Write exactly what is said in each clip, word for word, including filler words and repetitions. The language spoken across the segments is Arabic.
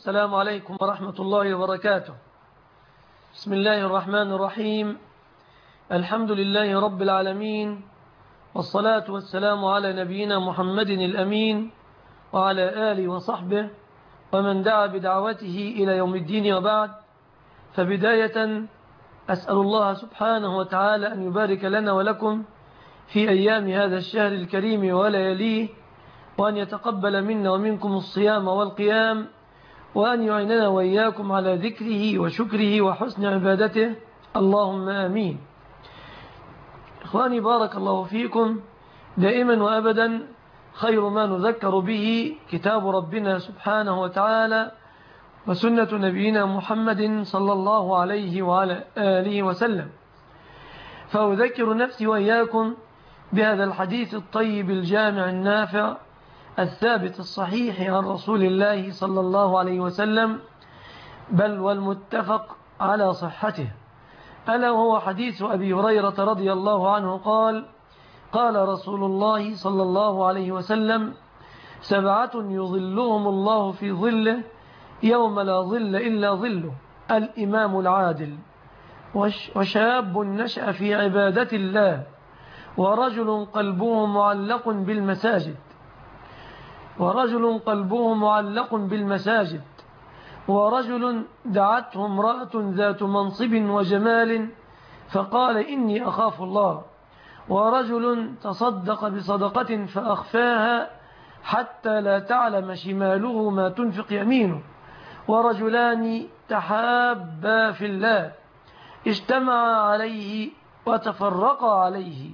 السلام عليكم ورحمة الله وبركاته. بسم الله الرحمن الرحيم. الحمد لله رب العالمين، والصلاة والسلام على نبينا محمد الأمين وعلى آله وصحبه ومن دعا بدعوته إلى يوم الدين، وبعد. فبداية أسأل الله سبحانه وتعالى أن يبارك لنا ولكم في أيام هذا الشهر الكريم ولياليه، وأن يتقبل منا ومنكم الصيام والقيام، وأن يعيننا وإياكم على ذكره وشكره وحسن عبادته، اللهم آمين. إخواني، بارك الله فيكم. دائما وأبدا خير ما نذكر به كتاب ربنا سبحانه وتعالى وسنة نبينا محمد صلى الله عليه وعلى آله وسلم. فأذكر نفسي وإياكم بهذا الحديث الطيب الجامع النافع الثابت الصحيح عن رسول الله صلى الله عليه وسلم، بل والمتفق على صحته، ألا وهو حديث أبي هريرة رضي الله عنه قال: قال رسول الله صلى الله عليه وسلم: سبعة يظلهم الله في ظله يوم لا ظل إلا ظله، الإمام العادل، وشاب نشأ في عبادة الله، ورجل قلبه معلق بالمساجد ورجل قلبه معلق بالمساجد ورجل دعته امرأة ذات منصب وجمال فقال: إني أخاف الله، ورجل تصدق بصدقة فأخفاها حتى لا تعلم شماله ما تنفق يمينه، ورجلان تحابا في الله اجتمعا عليه وتفرقا عليه،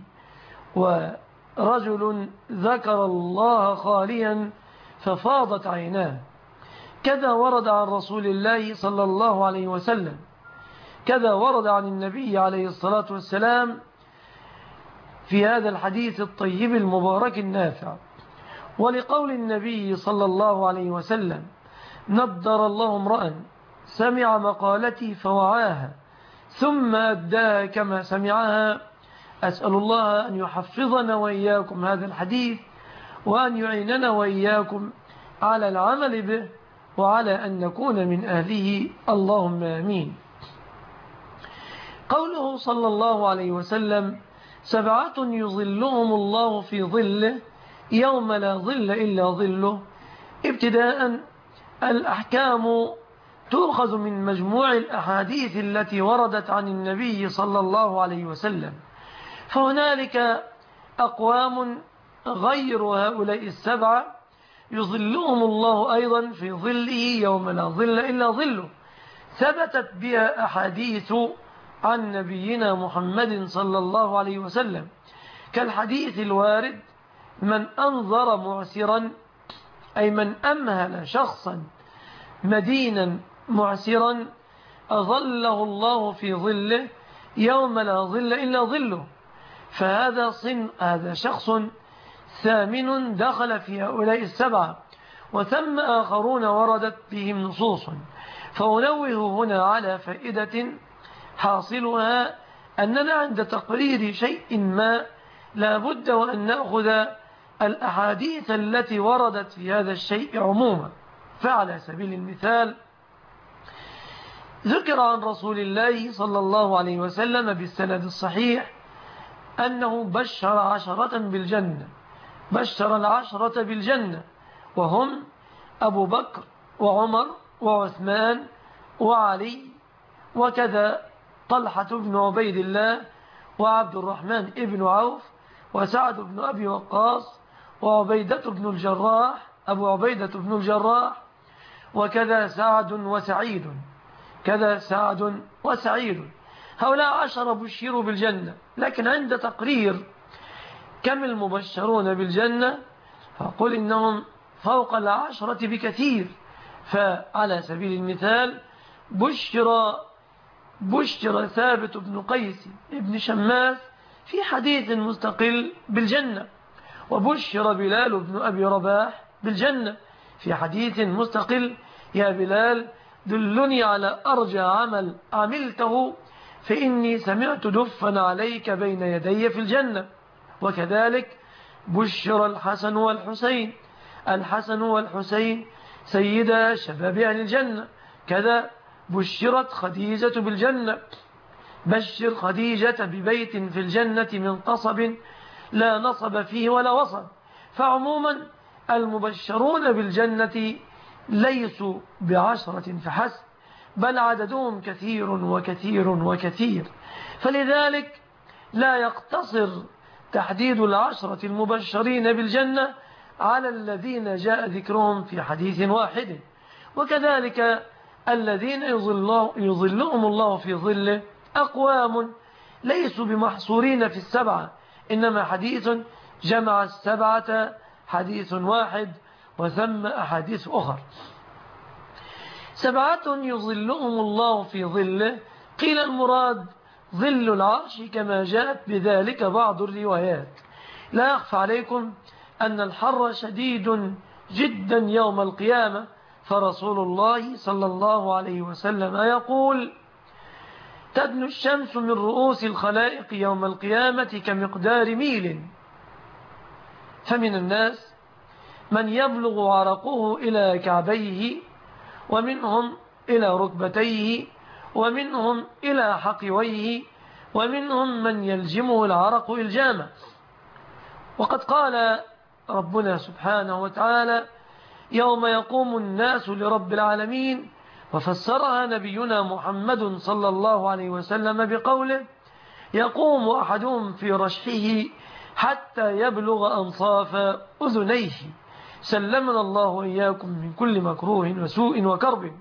ورجل ذكر الله خاليا ففاضت عيناه. كذا ورد عن رسول الله صلى الله عليه وسلم، كذا ورد عن النبي عليه الصلاة والسلام في هذا الحديث الطيب المبارك النافع. ولقول النبي صلى الله عليه وسلم: نضر الله امرأ سمع مقالتي فوعاها ثم أداها كما سمعها. أسأل الله أن يحفظنا وإياكم هذا الحديث، وأن يعيننا وإياكم على العمل به، وعلى أن نكون من أهله، اللهم آمين. قوله صلى الله عليه وسلم: سبعة يظلهم الله في ظله يوم لا ظل إلا ظله. ابتداء، الأحكام تؤخذ من مجموع الأحاديث التي وردت عن النبي صلى الله عليه وسلم، فهنالك أقوام غير هؤلاء السبعة يظلهم الله أيضا في ظله يوم لا ظل إلا ظله، ثبتت بها أحاديث عن نبينا محمد صلى الله عليه وسلم، كالحديث الوارد: من أنظر معسرا، أي من أمهل شخصا مدينا معسرا، أظله الله في ظله يوم لا ظل إلا ظله. فهذا صن هذا شخص ثامن دخل في هؤلاء السبعة، وثم آخرون وردت بهم نصوص. فأنوه هنا على فائدة حاصلها أننا عند تقرير شيء ما لا بد وأن نأخذ الأحاديث التي وردت في هذا الشيء عموما. فعلى سبيل المثال، ذكر عن رسول الله صلى الله عليه وسلم بالسند الصحيح أنه بشر عشرة بالجنة، بشر العشرة بالجنة، وهم أبو بكر وعمر وعثمان وعلي، وكذا طلحة بن عبيد الله وعبد الرحمن بن عوف وسعد بن أبي وقاص وعبيدة بن الجراح أبو عبيدة بن الجراح، وكذا سعد وسعيد كذا سعد وسعيد. هؤلاء عشرة بشروا بالجنة، لكن عند تقرير كم المبشرون بالجنة فقل إنهم فوق العشرة بكثير. فعلى سبيل المثال، بشر بشر ثابت بن قيس ابن شماس في حديث مستقل بالجنة، وبشر بلال بن أبي رباح بالجنة في حديث مستقل: يا بلال دلني على أرجى عمل عملته فإني سمعت دفا عليك بين يدي في الجنة. وكذلك بشر الحسن والحسين الحسن والحسين سيدة شباب أهل الجنة. كذا بشرت خديجة بالجنة، بشر خديجة ببيت في الجنة من قصب لا نصب فيه ولا وصب. فعموما المبشرون بالجنة ليسوا بعشرة فحسب، بل عددهم كثير وكثير وكثير. فلذلك لا يقتصر تحديد العشرة المبشرين بالجنة على الذين جاء ذكرهم في حديث واحد. وكذلك الذين يظلهم الله في ظله أقوام ليسوا بمحصورين في السبعة، إنما حديث جمع السبعة حديث واحد وثم أحاديث أخر. سبعة يظلهم الله في ظله، قيل المراد ظل العرش كما جاءت بذلك بعض الروايات. لا يخفى عليكم أن الحر شديد جدا يوم القيامة، فرسول الله صلى الله عليه وسلم يقول: تدنو الشمس من رؤوس الخلائق يوم القيامة كمقدار ميل، فمن الناس من يبلغ عرقه إلى كعبيه، ومنهم إلى ركبتيه، ومنهم إلى حقويه، ومنهم من يلجمه العرق إلجاما. وقد قال ربنا سبحانه وتعالى: يوم يقوم الناس لرب العالمين، وفسرها نبينا محمد صلى الله عليه وسلم بقوله: يقوم أحدهم في رشحه حتى يبلغ أنصاف أذنيه، سلمنا الله وإياكم من كل مكروه وسوء وكرب.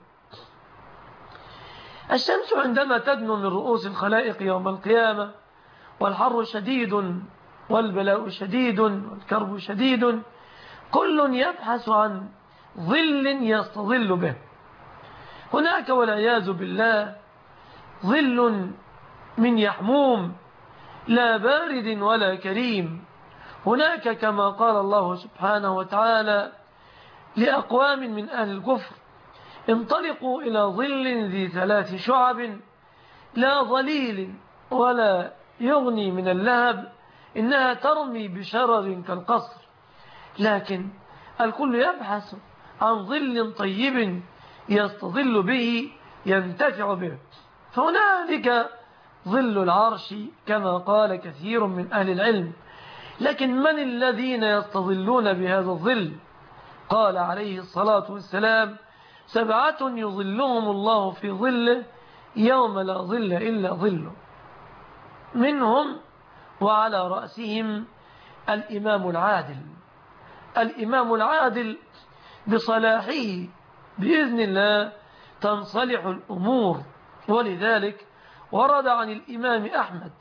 الشمس عندما تدنو من رؤوس الخلائق يوم القيامة والحر شديد والبلاء شديد والكرب شديد، كل يبحث عن ظل يستظل به. هناك والعياذ بالله ظل من يحموم لا بارد ولا كريم. هناك كما قال الله سبحانه وتعالى لأقوام من أهل الكفر: انطلقوا إلى ظل ذي ثلاث شعب لا ظليل ولا يغني من اللهب إنها ترمي بشرر كالقصر. لكن الكل يبحث عن ظل طيب يستظل به ينتفع به، فهنالك ظل العرش كما قال كثير من أهل العلم. لكن من الذين يستظلون بهذا الظل؟ قال عليه الصلاة والسلام: سبعة يظلهم الله في ظله يوم لا ظل إلا ظله، منهم وعلى رأسهم الإمام العادل. الإمام العادل بصلاحه بإذن الله تنصلح الأمور. ولذلك ورد عن الإمام أحمد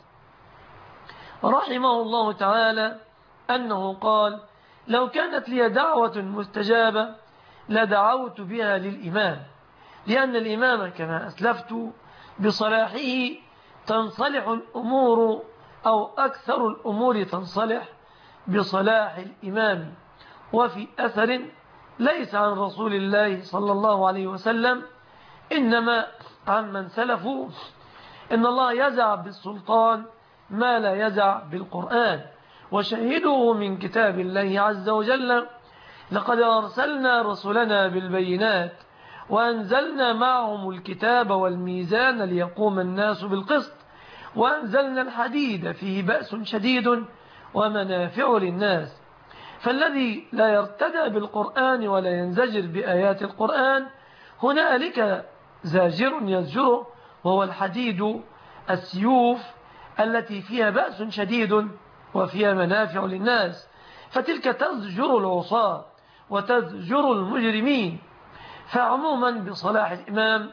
رحمه الله تعالى أنه قال: لو كانت لي دعوة مستجابة لدعوت بها للإمام، لأن الإمام كما أسلفت بصلاحه تنصلح الأمور، أو أكثر الأمور تنصلح بصلاح الإمام. وفي أثر ليس عن رسول الله صلى الله عليه وسلم إنما عن من سلفوا: إن الله يزع بالسلطان ما لا يزع بالقرآن، وشهدوا من كتاب الله عز وجل: لقد أرسلنا رسلنا بالبينات وأنزلنا معهم الكتاب والميزان ليقوم الناس بالقسط، وأنزلنا الحديد فيه بأس شديد ومنافع للناس. فالذي لا يرتدى بالقرآن ولا ينزجر بآيات القرآن هنالك زاجر يزجره، وهو الحديد، السيوف التي فيها بأس شديد وفيها منافع للناس، فتلك تزجر العصاة وتزجر المجرمين. فعموما بصلاح الإمام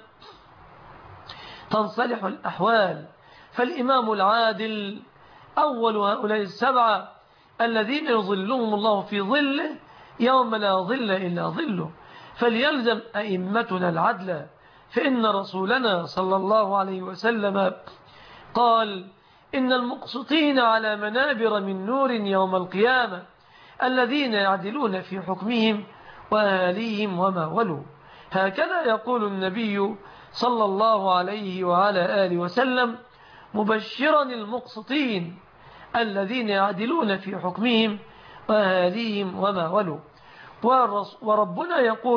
تنصلح الأحوال. فالإمام العادل أول هؤلاء السبعة الذين يظلهم الله في ظله يوم لا ظل إلا ظله. فليلزم أئمتنا العدل، فإن رسولنا صلى الله عليه وسلم قال: إن المقسطين على منابر من نور يوم القيامة الذين يعدلون في حكمهم وأهاليهم وما ولوا. هكذا يقول النبي صلى الله عليه وعلى آله وسلم مبشرا المقسطين الذين يعدلون في حكمهم وأهاليهم وما ولوا. وربنا يقول: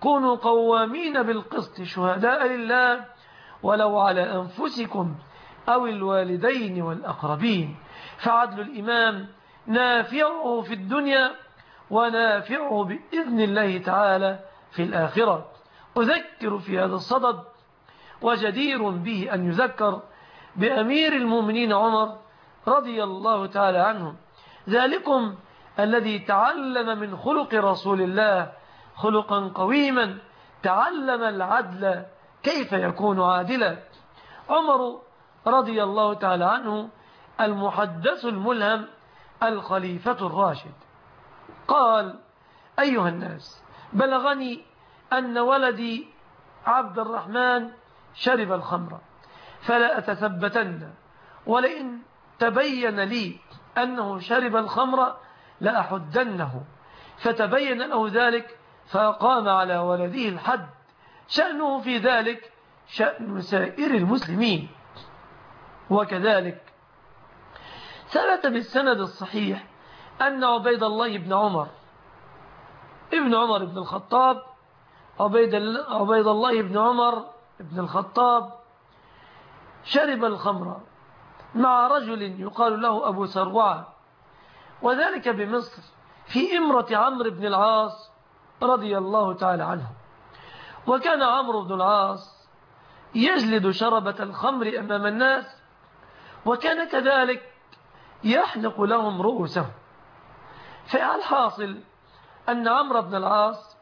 كونوا قوامين بالقسط شهداء لله ولو على أنفسكم أو الوالدين والأقربين. فعدل الإمام نافعه في الدنيا ونافعه بإذن الله تعالى في الآخرة. أذكر في هذا الصدد وجدير به أن يذكر بأمير المؤمنين عمر رضي الله تعالى عنه، ذلكم الذي تعلم من خلق رسول الله خلقا قويما، تعلم العدل كيف يكون عادلا. عمر رضي الله تعالى عنه المحدث الملهم الخليفة الراشد قال: أيها الناس، بلغني أن ولدي عبد الرحمن شرب الخمر، فلا أتثبتن، ولئن تبين لي أنه شرب الخمر لأحدنه. فتبين له ذلك فقام على ولده الحد، شأنه في ذلك شأن سائر المسلمين. وكذلك ثبت بالسند الصحيح أن عبيد الله بن عمر ابن عمر بن الخطاب عبيد الله بن عمر بن الخطاب شرب الخمر مع رجل يقال له أبو سروعة، وذلك بمصر في إمرة عمرو بن العاص رضي الله تعالى عنه. وكان عمرو بن العاص يجلد شربة الخمر أمام الناس، وكان كذلك يحلق لهم رؤوسهم. فالحاصل أن عمرو بن العاص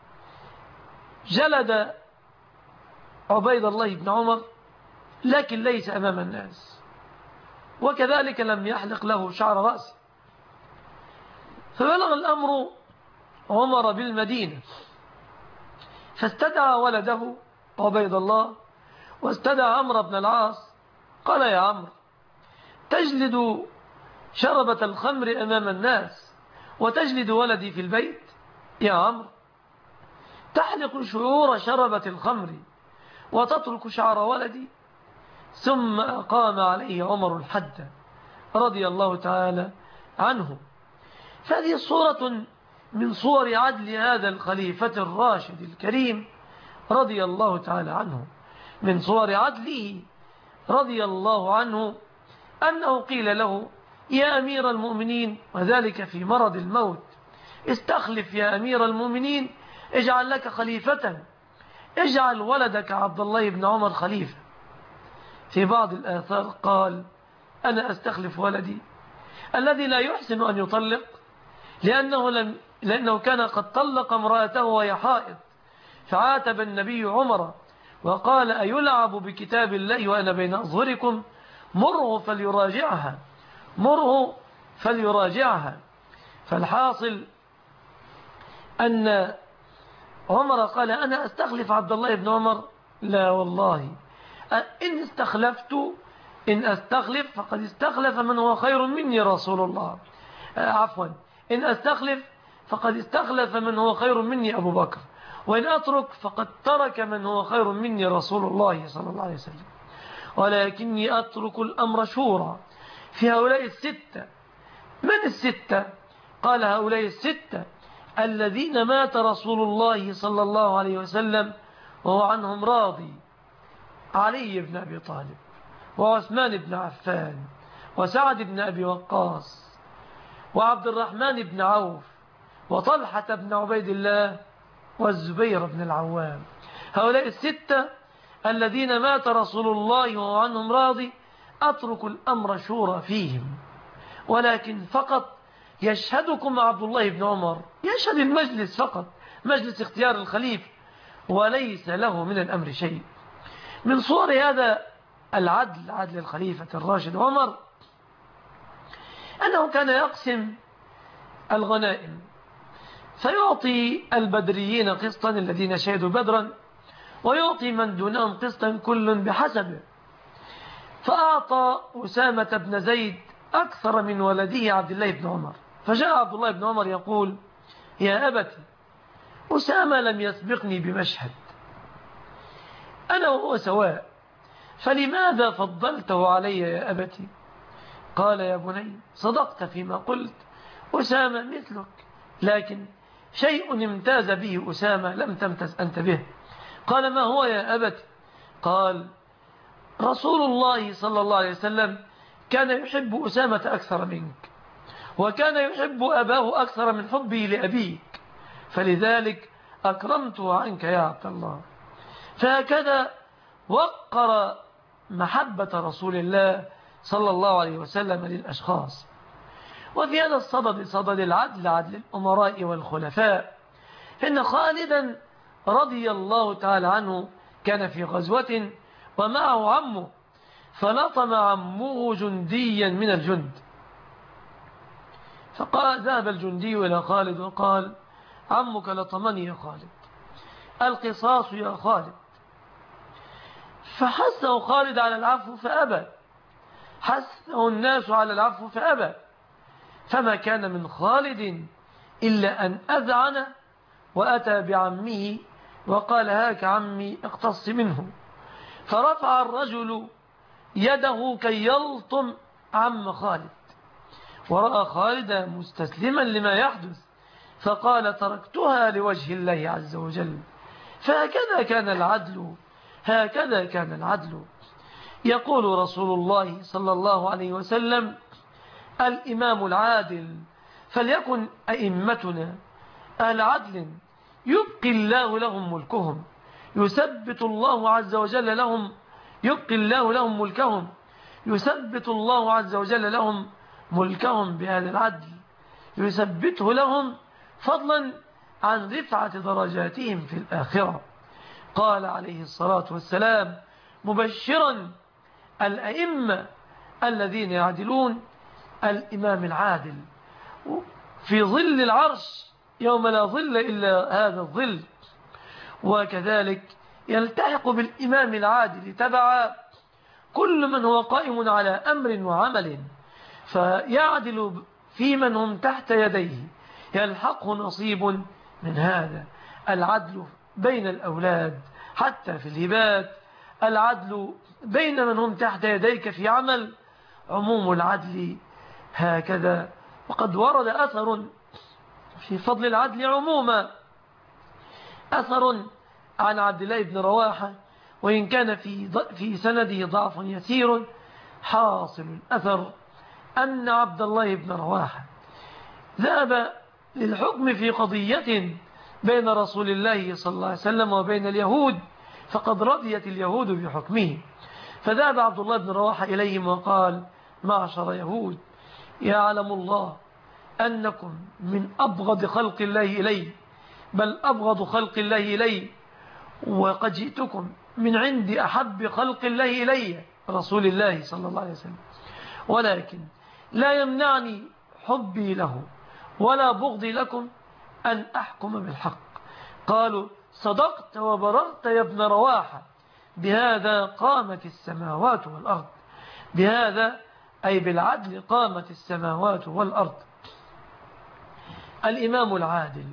جلد عبيد الله بن عمر، لكن ليس أمام الناس، وكذلك لم يحلق له شعر رأسه. فبلغ الأمر عمر بالمدينة، فاستدعى ولده عبيد الله واستدعى عمرو بن العاص. قال: يا عمرو، تجلد شربة الخمر أمام الناس وتجلد ولدي في البيت؟ يا عمرو، تحلق شعور شربة الخمر وتترك شعر ولدي؟ ثم أقام عليه عمر الحد رضي الله تعالى عنه. فهذه صورة من صور عدل هذا الخليفة الراشد الكريم رضي الله تعالى عنه. من صور عدله رضي الله عنه أنه قيل له: يا أمير المؤمنين، وذلك في مرض الموت، استخلف يا أمير المؤمنين، اجعل لك خليفة، اجعل ولدك عبد الله بن عمر خليفة. في بعض الآثار قال: أنا أستخلف ولدي الذي لا يحسن أن يطلق، لأنه, لم لأنه كان قد طلق امرأته وهي حائض، فعاتب النبي عمر وقال: أيلعب بكتاب الله وأنا بين أظهركم؟ مره فليراجعها، مره فليراجعها. فالحاصل أن عمر قال: أنا أستخلف عبد الله بن عمر؟ لا والله، إن استخلفت إن أستخلف فقد استخلف من هو خير مني رسول الله، عفوا إن أستخلف فقد استخلف من هو خير مني أبو بكر، وإن أترك فقد ترك من هو خير مني رسول الله صلى الله عليه وسلم. ولكني أترك الأمر شورى في هؤلاء الستة. من الستة؟ قال: هؤلاء الستة الذين مات رسول الله صلى الله عليه وسلم وهو عنهم راضي: علي بن أبي طالب، وعثمان بن عفان، وسعد بن أبي وقاص، وعبد الرحمن بن عوف، وطلحة بن عبيد الله، والزبير بن العوام. هؤلاء الستة الذين مات رسول الله وهو عنهم راضي أترك الأمر شورى فيهم، ولكن فقط يشهدكم عبد الله بن عمر، يشهد المجلس فقط، مجلس اختيار الخليفة، وليس له من الأمر شيء. من صور هذا العدل، عدل الخليفة الراشد عمر، أنه كان يقسم الغنائم، فيعطي البدريين قسطا الذين شهدوا بدرا، ويعطي من دونهم قسطا كل بحسبه. فأعطى أسامة بن زيد أكثر من ولده عبد الله بن عمر. فجاء عبد الله بن عمر يقول: يا أبتي، أسامة لم يسبقني بمشهد، أنا وهو سواء، فلماذا فضلته علي يا أبتي؟ قال: يا بني، صدقت فيما قلت، أسامة مثلك، لكن شيء امتاز به أسامة لم تمتز أنت به. قال ما هو يا أبت؟ قال رسول الله صلى الله عليه وسلم كان يحب أسامة أكثر منك، وكان يحب أباه أكثر من حبه لأبيك، فلذلك أكرمته عنك يا عبد الله. فهكذا وقر محبة رسول الله صلى الله عليه وسلم للأشخاص. وفي هذا الصدد، صدد العدل، عدل الأمراء والخلفاء، إن خالدا رضي الله تعالى عنه كان في غزوة ومعه عمه، فلطم عمه جنديا من الجند، فقال ذهب الجندي إلى خالد وقال عمك لطمني يا خالد، القصاص يا خالد. فحثه خالد على العفو فأبى، حثه الناس على العفو فأبى، فما كان من خالد إلا أن أذعن وأتى بعمه وقال هاك عمي اقتص منه. فرفع الرجل يده كي يلطم عم خالد، ورأى خالد مستسلما لما يحدث، فقال تركتها لوجه الله عز وجل. فهكذا كان العدل، هكذا كان العدل. يقول رسول الله صلى الله عليه وسلم الإمام العادل، فليكن أئمتنا أهل عدل يبقي الله لهم ملكهم، يثبت الله عز وجل لهم، يبقي الله لهم ملكهم، يثبت الله عز وجل لهم ملكهم بهذا العدل، يثبته لهم فضلا عن رفعة درجاتهم في الآخرة. قال عليه الصلاة والسلام مبشرا الأئمة الذين يعدلون الإمام العادل في ظل العرش يوم لا ظل إلا هذا الظل. وكذلك يلتحق بالإمام العادل تبع كل من هو قائم على أمر وعمل، فيعدل في من هم تحت يديه، يلحقه نصيب من هذا. العدل بين الأولاد حتى في الهبات، العدل بين من هم تحت يديك في عمل، عموم العدل هكذا. وقد ورد أثر في فضل العدل عموما، أثر عن عبد الله بن رواحة، وإن كان في في سنده ضعف يسير، حاصل الأثر أن عبد الله بن رواحة ذهب للحكم في قضية بين رسول الله صلى الله عليه وسلم وبين اليهود، فقد رضيت اليهود بحكمه. فذهب عبد الله بن رواحة إليهم وقال معشر يهود، يعلم الله أنكم من أبغض خلق الله إلي، بل أبغض خلق الله إلي، وقد جئتكم من عند أحب خلق الله إلي رسول الله صلى الله عليه وسلم، ولكن لا يمنعني حبي له ولا بغضي لكم أن أحكم بالحق. قالوا صدقت وبررت يا ابن رواحة، بهذا قامت السماوات والأرض، بهذا أي بالعدل قامت السماوات والأرض. الإمام العادل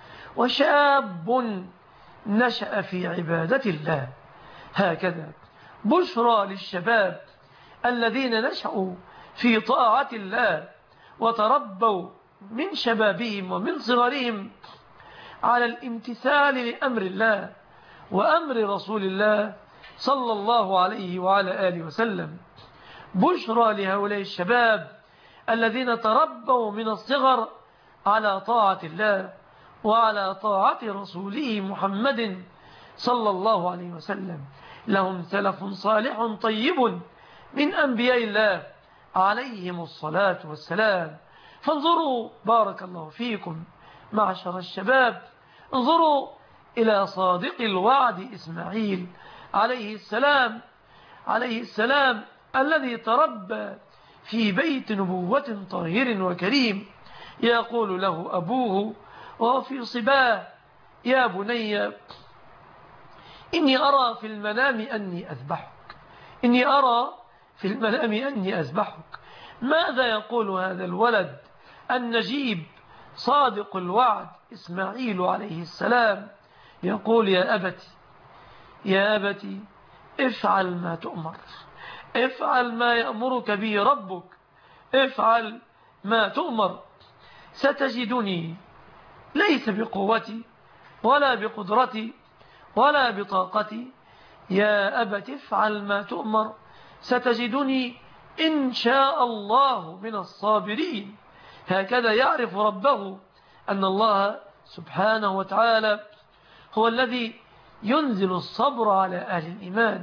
وشاب نشأ في عبادة الله، هكذا بشرى للشباب الذين نشأوا في طاعة الله وتربوا من شبابهم ومن صغرهم على الامتثال لأمر الله وأمر رسول الله صلى الله عليه وعلى آله وسلم. بشرى لهؤلاء الشباب الذين تربوا من الصغر على طاعة الله وعلى طاعة رسوله محمد صلى الله عليه وسلم. لهم سلف صالح طيب من أنبياء الله عليهم الصلاة والسلام. فانظروا بارك الله فيكم معشر الشباب، انظروا إلى صادق الوعد إسماعيل عليه السلام عليه السلام الذي تربى في بيت نبوة طاهر وكريم، يقول له أبوه وهو في صباه يا بني إني أرى في المنام أني أذبحك، إني أرى في المنام أني أذبحك. ماذا يقول هذا الولد النجيب صادق الوعد إسماعيل عليه السلام؟ يقول يا أبتي يا أبتي افعل ما تؤمر، افعل ما يأمرك به ربك، افعل ما تؤمر، ستجدني ليس بقوتي ولا بقدرتي ولا بطاقتي. يا أبت افعل ما تؤمر ستجدني إن شاء الله من الصابرين. هكذا يعرف ربه أن الله سبحانه وتعالى هو الذي ينزل الصبر على أهل الإيمان.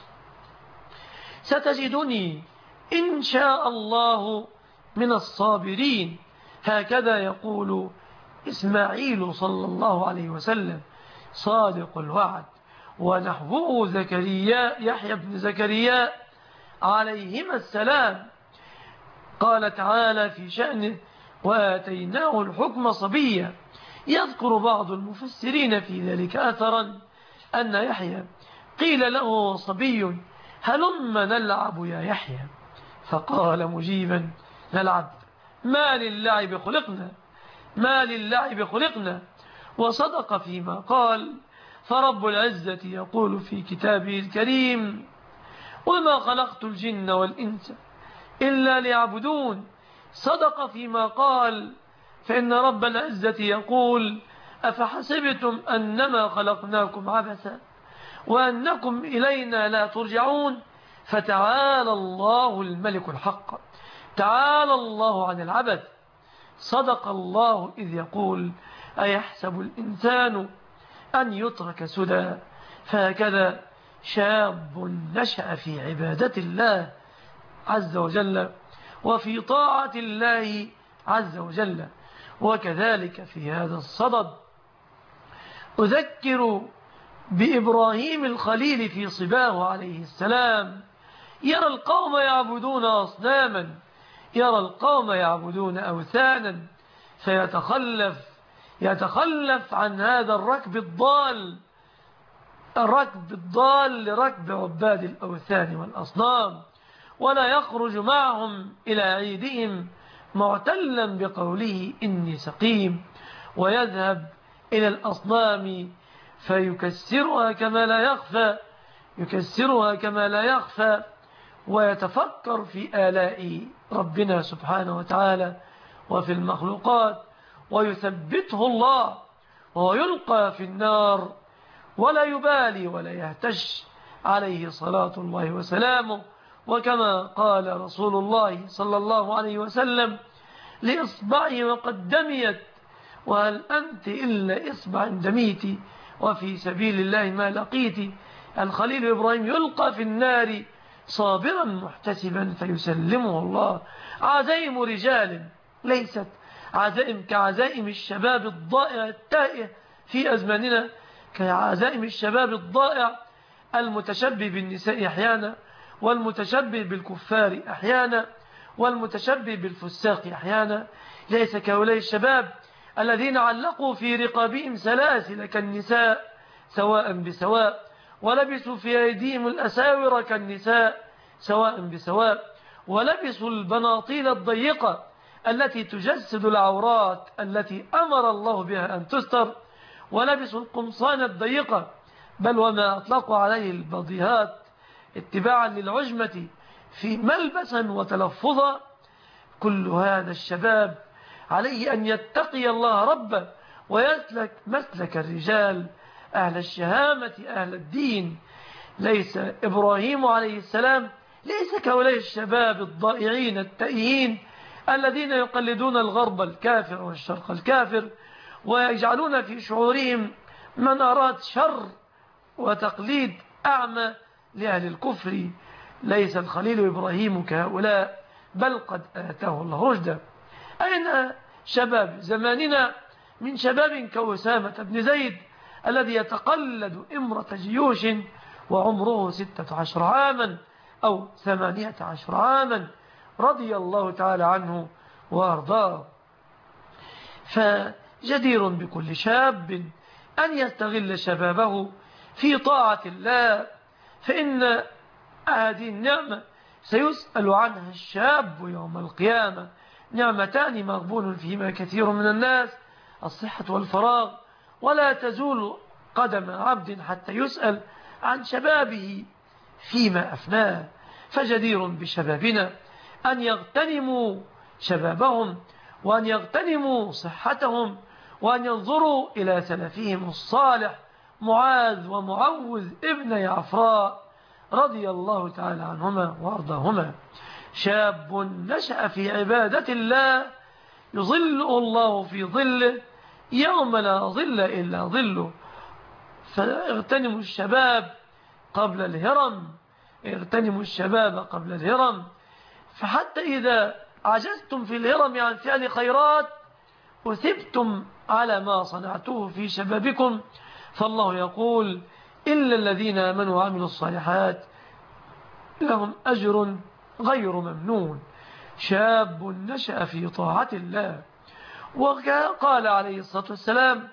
ستجدني إن شاء الله من الصابرين. هكذا يقول إسماعيل صلى الله عليه وسلم صادق الوعد. ونحوه زكريا يحيى بن زكريا عليهما السلام قال تعالى في شأنه وآتيناه الحكم صبيا. يذكر بعض المفسرين في ذلك أثرا أن يحيى قيل له صبي هلم نلعب يا يحيى فقال مجيبا نلعب ما للعب خلقنا ما للعب خلقنا. وصدق فيما قال. فرب العزة يقول في كتابه الكريم وما خلقت الجن والإنس إلا ليعبدون. صدق فيما قال. فإن رب العزة يقول أفحسبتم أنما خلقناكم عبثا وأنكم إلينا لا ترجعون. فتعالى الله الملك الحق تعالى الله عن العبث. صدق الله إذ يقول أيحسب الإنسان أن يترك سدى. فهكذا شاب نشأ في عبادة الله عز وجل وفي طاعة الله عز وجل. وكذلك في هذا الصدد أذكر بإبراهيم الخليل في صباه عليه السلام. يرى القوم يعبدون أصناما يرى القوم يعبدون أوثانا فيتخلف يتخلف عن هذا الركب الضال الركب الضال لركب عباد الأوثان والأصنام ولا يخرج معهم إلى عيدهم معتلا بقوله إني سقيم ويذهب إلى الأصنام فيكسرها كما لا يخفى يكسرها كما لا يخفى ويتفكر في آلاء ربنا سبحانه وتعالى وفي المخلوقات ويثبته الله وهو يلقى في النار ولا يبالي ولا يهتش عليه صلاة الله وسلامه. وكما قال رسول الله صلى الله عليه وسلم لإصبعي وقد دميت وهل أنت إلا إصبع دميت وفي سبيل الله ما لقيت. الخليل إبراهيم يلقى في النار صابرا محتسبا فيسلمه الله. عزائم رجال ليست عزائم كعزائم الشباب الضائع التائه في أزماننا كعزائم الشباب الضائع المتشبه بالنساء أحيانا والمتشبه بالكفار أحيانا والمتشبه بالفساق أحيانا. ليس كهؤلاء الشباب الذين علقوا في رقابهم سلاسل كالنساء سواء بسواء ولبسوا في أيديهم الأساور كالنساء سواء بسواء ولبسوا البناطيل الضيقة التي تجسد العورات التي أمر الله بها أن تستر ولبسوا القمصان الضيقة بل وما أطلقوا عليه البضيهات اتباعا للعجمة في ملبسا وتلفظا. كل هذا الشباب عليه أن يتقي الله ربه ويسلك مسلك الرجال أهل الشهامة أهل الدين. ليس إبراهيم عليه السلام ليس كهؤلاء الشباب الضائعين التائهين الذين يقلدون الغرب الكافر والشرق الكافر ويجعلون في شعورهم منارات شر وتقليد أعمى لأهل الكفر. ليس الخليل إبراهيم كهؤلاء بل قد آتاه الله رشدا. أين شباب زماننا من شباب كأسامة بن زيد الذي يتقلد إمرة جيوش وعمره ستة عشر عاما أو ثمانية عشر عاما رضي الله تعالى عنه وأرضاه. فجدير بكل شاب أن يستغل شبابه في طاعة الله فإن هذه النعمة سيسأل عنها الشاب يوم القيامة. نعمتان مغبون فيما كثير من الناس الصحة والفراغ ولا تزول قدم عبد حتى يسأل عن شبابه فيما أفناه. فجدير بشبابنا أن يغتنموا شبابهم وأن يغتنموا صحتهم وأن ينظروا إلى سلفهم الصالح معاذ ومعوذ ابن عفراء رضي الله تعالى عنهما وأرضاهما. شاب نشأ في عبادة الله يظله الله في ظله يوم لا ظل إلا ظله. فاغتنموا الشباب قبل الهرم، اغتنموا الشباب قبل الهرم. فحتى إذا عجزتم في الهرم عن فعل خيرات وثبتم على ما صنعتوه في شبابكم، فالله يقول إلا الذين آمنوا وعملوا الصالحات لهم أجر غير ممنون. شاب نشأ في طاعة الله. وقال عليه الصلاة والسلام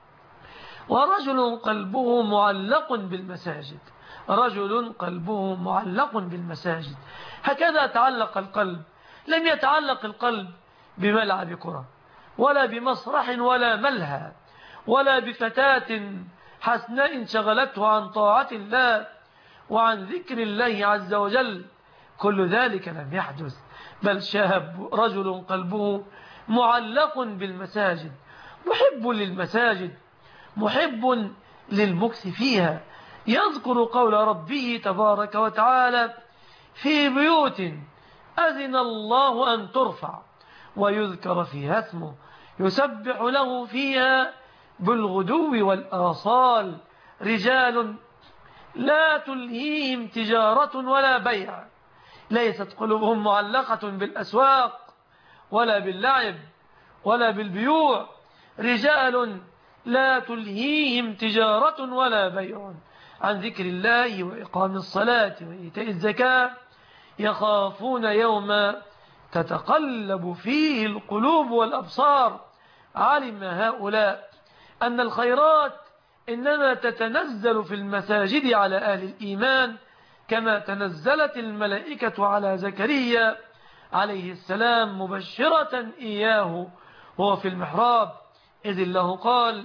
ورجل قلبه معلق بالمساجد، رجل قلبه معلق بالمساجد. هكذا تعلق القلب. لم يتعلق القلب بملعب كرة ولا بمسرح ولا ملهى ولا بفتاة حسناء شغلته عن طاعة الله وعن ذكر الله عز وجل، كل ذلك لم يحدث. بل شاب رجل قلبه معلق بالمساجد، محب للمساجد، محب للمكث فيها، يذكر قول ربه تبارك وتعالى في بيوت أذن الله أن ترفع ويذكر فيها اسمه يسبح له فيها بالغدو والآصال رجال لا تلهيهم تجارة ولا بيع، ليست قلوبهم معلقة بالأسواق ولا باللعب ولا بالبيوع، رجال لا تلهيهم تجارة ولا بيع عن ذكر الله وإقام الصلاة وإيتاء الزكاة يخافون يوما تتقلب فيه القلوب والأبصار. علم هؤلاء أن الخيرات إنما تتنزل في المساجد على أهل الإيمان كما تنزلت الملائكة على زكريا عليه السلام مبشرة إياه وهو في المحراب، إذ الله قال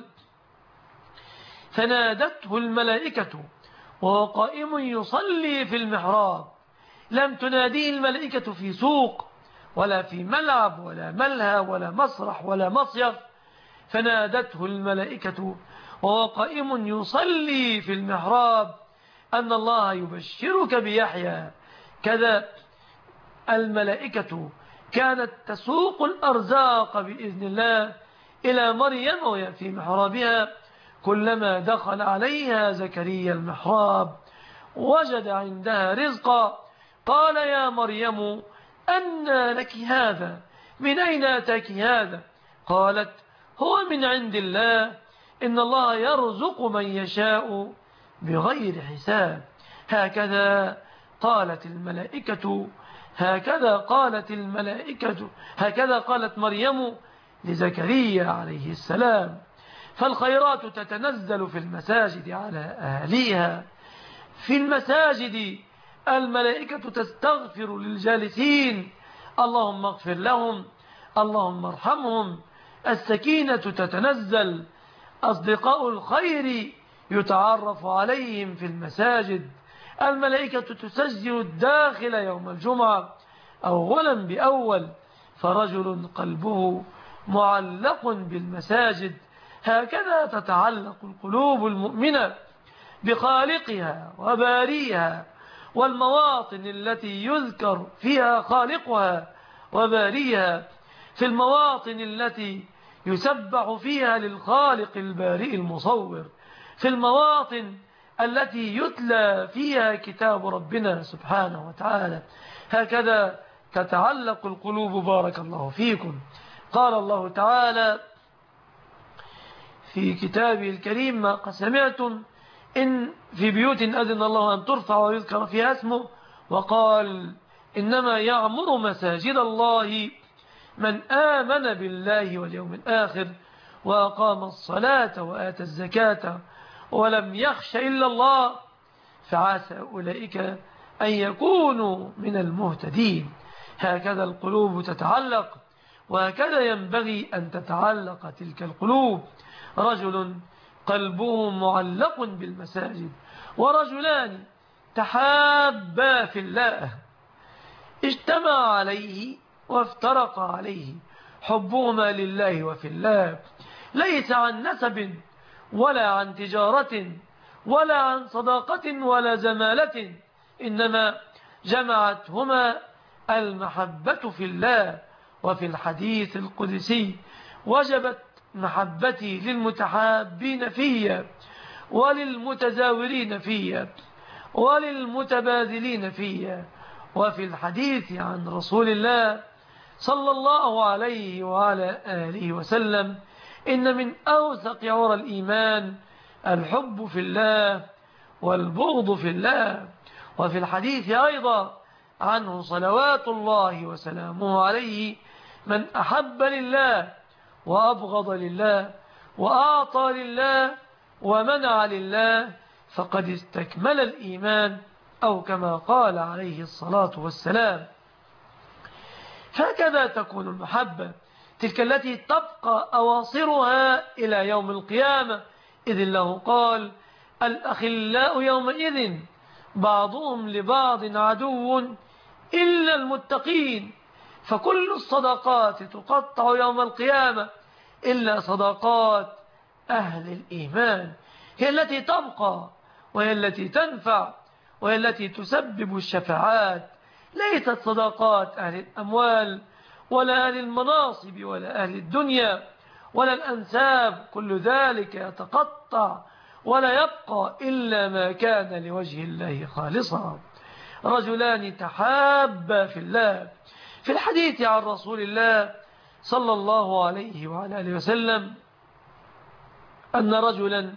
فنادته الملائكة وهو قائم يصلي في المحراب. لم تناديه الملائكة في سوق ولا في ملعب ولا ملهى ولا مسرح ولا مصيف، فنادته الملائكة وهو قائم يصلي في المحراب أن الله يبشرك بيحيى. كذا الملائكة كانت تسوق الأرزاق بإذن الله إلى مريم وهي في محرابها، كلما دخل عليها زكريا المحراب وجد عندها رزقا قال يا مريم أنى لك هذا، من أين أتاك هذا؟ قالت هو من عند الله، إن الله يرزق من يشاء بغير حساب. هكذا قالت الملائكة هكذا قالت الملائكة هكذا قالت مريم لزكريا عليه السلام. فالخيرات تتنزل في المساجد على أهليها. في المساجد الملائكة تستغفر للجالسين اللهم اغفر لهم اللهم ارحمهم. السكينة تتنزل. أصدقاء الخير يتعرف عليهم في المساجد. الملائكة تسجل الداخل يوم الجمعة أولا بأول. فرجل قلبه معلق بالمساجد. هكذا تتعلق القلوب المؤمنة بخالقها وباريها والمواطن التي يذكر فيها خالقها وباريها، في المواطن التي يسبح فيها للخالق البارئ المصور، في المواطن التي يتلى فيها كتاب ربنا سبحانه وتعالى. هكذا تتعلق القلوب. بارك الله فيكم. قال الله تعالى في كتابه الكريم ما قد سمعتم إن في بيوت أذن الله أن ترفع ويذكر فيها اسمه، وقال إنما يعمر مساجد الله من آمن بالله واليوم الآخر وأقام الصلاة وآتى الزكاة ولم يخش إلا الله فعسى أولئك أن يكونوا من المهتدين. هكذا القلوب تتعلق، وهكذا ينبغي أن تتعلق تلك القلوب. رجل قلبه معلق بالمساجد، ورجلان تحابا في الله اجتمع عليه وافترق عليه، حبهما لله وفي الله. ليس عن نسب ولا عن تجارة ولا عن صداقة ولا زمالة، إنما جمعتهما المحبة في الله. وفي الحديث القدسي: وجبت محبتي للمتحابين فيا وللمتزاورين فيا وللمتبادلين فيا. وفي الحديث عن رسول الله صلى الله عليه وعلى آله وسلم: إن من أوثق عرى الإيمان الحب في الله والبغض في الله. وفي الحديث أيضا عنه صلوات الله وسلامه عليه: من أحب لله وأبغض لله وأعطى لله ومنع لله فقد استكمل الإيمان، أو كما قال عليه الصلاة والسلام. هكذا تكون المحبة، تلك التي تبقى أواصرها إلى يوم القيامة، إذ الله قال: الأخلاء يومئذ بعضهم لبعض عدو إلا المتقين. فكل الصداقات تقطع يوم القيامة إلا صداقات أهل الإيمان، هي التي تبقى وهي التي تنفع وهي التي تسبب الشفاعات، ليست صداقات أهل الأموال ولا أهل المناصب ولا أهل الدنيا ولا الأنساب، كل ذلك يتقطع ولا يبقى إلا ما كان لوجه الله خالصا. رجلان تحابا في الله. في الحديث عن رسول الله صلى الله عليه وعلى آله وسلم أن رجلا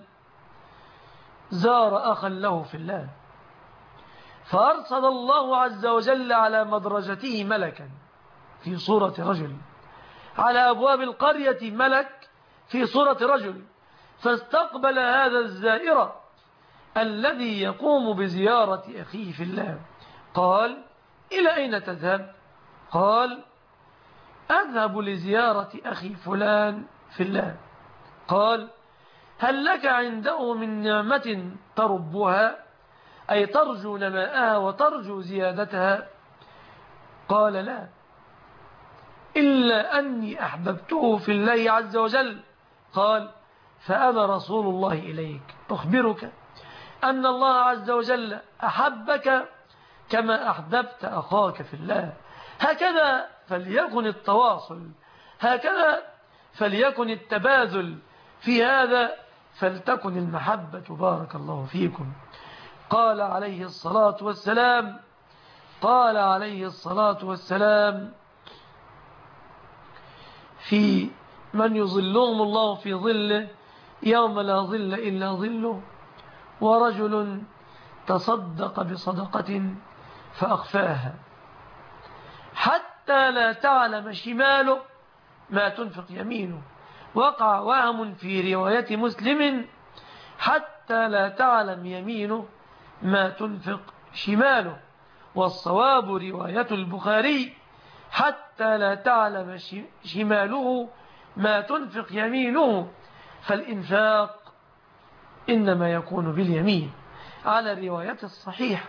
زار أخا له في الله، فأرسل الله عز وجل على مدرجته ملكا في صورة رجل، على أبواب القرية ملك في صورة رجل، فاستقبل هذا الزائر الذي يقوم بزيارة أخيه في الله. قال: إلى أين تذهب؟ قال: أذهب لزيارة أخي فلان في الله. قال: هل لك عنده من نعمة تربها، أي ترجو نماءها وترجو زيادتها؟ قال: لا، إلا أني أحببته في الله عز وجل. قال: فأنا رسول الله إليك أخبرك أن الله عز وجل أحبك كما أحببت أخاك في الله. هكذا فليكن التواصل، هكذا فليكن التباذل، في هذا فلتكن المحبة. بارك الله فيكم. قال عليه الصلاة والسلام قال عليه الصلاة والسلام في من يظلهم الله في ظله يوم لا ظل إلا ظله: ورجل تصدق بصدقة فأخفاها حتى لا تعلم شماله ما تنفق يمينه. وقع وهم في رواية مسلم: حتى لا تعلم يمينه ما تنفق شماله. والصواب رواية البخاري: حتى لا تعلم شماله ما تنفق يمينه. فالإنفاق إنما يكون باليمين على الرواية الصحيحة.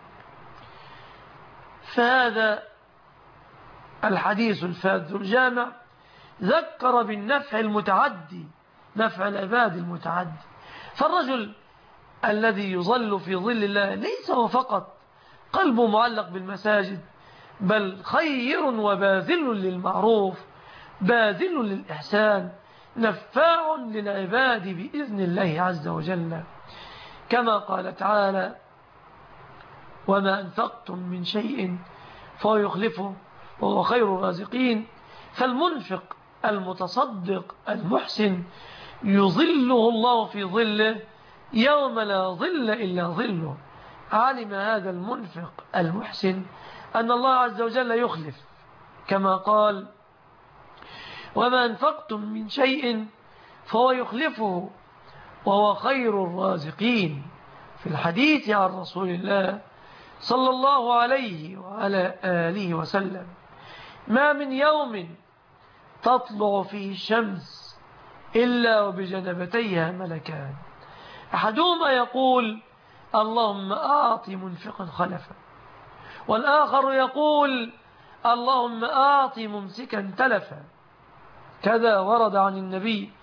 فهذا الحديث الفاذ الجامع ذكر بالنفع المتعدي، نفع العباد المتعدي. فالرجل الذي يظل في ظل الله ليس هو فقط قلبه معلق بالمساجد، بل خير وباذل للمعروف، باذل للإحسان، نفاع للعباد بإذن الله عز وجل، كما قال تعالى: وما أنفقتم من شيء فهو يخلفه وهو خير الرازقين. فالمنفق المتصدق المحسن يظله الله في ظله يوم لا ظل إلا ظله. علم هذا المنفق المحسن أن الله عز وجل يخلف، كما قال: وما أنفقتم من شيء فهو يخلفه وهو خير الرازقين. في الحديث عن رسول الله صلى الله عليه وعلى آله وسلم: ما من يوم تطلع فيه الشمس إلا وبجنبتيها ملكان، أحدهما يقول: اللهم أعط منفقا خلفا، والآخر يقول: اللهم أعط ممسكا تلفا. كذا ورد عن النبي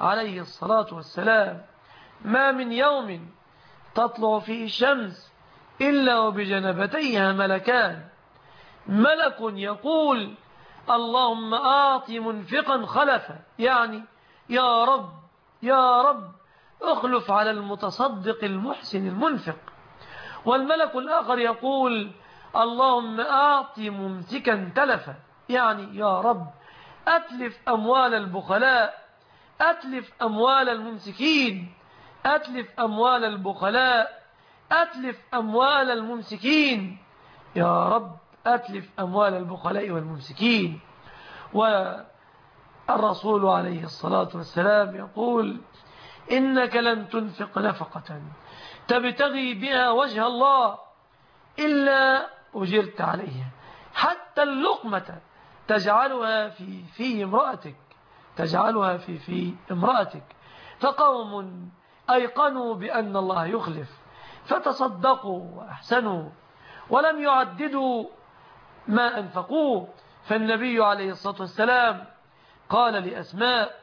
عليه الصلاة والسلام: ما من يوم تطلع فيه الشمس إلا وبجنبتيها ملكان، ملك يقول: اللهم آت منفقا خلفا، يعني يا رب يا رب اخلف على المتصدق المحسن المنفق. والملك الآخر يقول: اللهم آت ممسكا تلفا، يعني يا رب أتلف أموال البخلاء، أتلف أموال الممسكين، أتلف أموال البخلاء، أتلف أموال الممسكين، يا رب أتلف أموال البخلاء والممسكين. والرسول عليه الصلاة والسلام يقول: إنك لن تنفق نفقة تبتغي بها وجه الله إلا أجرت عليها، حتى اللقمة تجعلها في في امرأتك، تجعلها في في امرأتك. فقوم أيقنوا بأن الله يخلف فتصدقوا وأحسنوا ولم يعددوا ما أنفقوه. فالنبي عليه الصلاة والسلام قال لأسماء: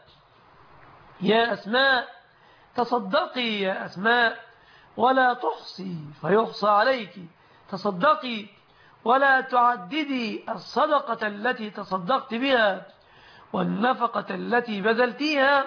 يا أسماء تصدقي يا أسماء ولا تحصي فيحصى عليك، تصدقي ولا تعددي الصدقة التي تصدقت بها والنفقة التي بذلتيها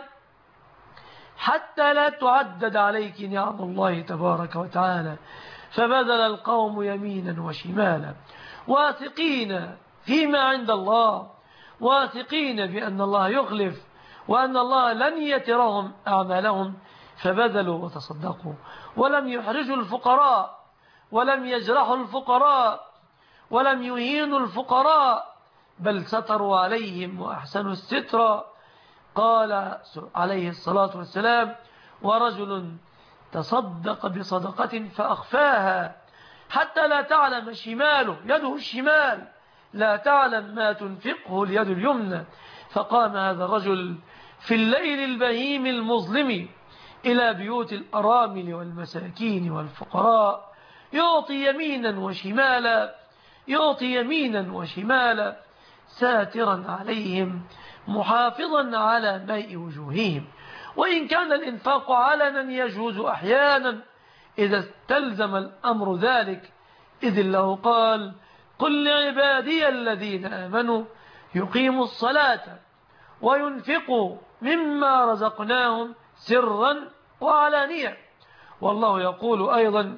حتى لا تعدد عليك نعم الله تبارك وتعالى. فبذل القوم يمينا وشمالا واثقين فيما عند الله، واثقين بأن الله يخلف وأن الله لن يترهم أعمالهم، فبذلوا وتصدقوا ولم يحرجوا الفقراء ولم يجرحوا الفقراء ولم يهينوا الفقراء، بل ستروا عليهم وأحسنوا الستر. قال عليه الصلاة والسلام: ورجل تصدق بصدقة فأخفاها حتى لا تعلم شماله، يده الشمال لا تعلم ما تنفقه اليد اليمنى. فقام هذا الرجل في الليل البهيم المظلم إلى بيوت الأرامل والمساكين والفقراء، يعطي يمينا وشمالا، يعطي يمينا وشمالا، ساترا عليهم محافظا على ماء وجوههم. وإن كان الإنفاق علنا يجوز أحيانا إذا استلزم الأمر ذلك، إذ الله قال: قل لعبادي الذين آمنوا يقيموا الصلاة وينفقوا مما رزقناهم سرا وعلانية. والله يقول أيضا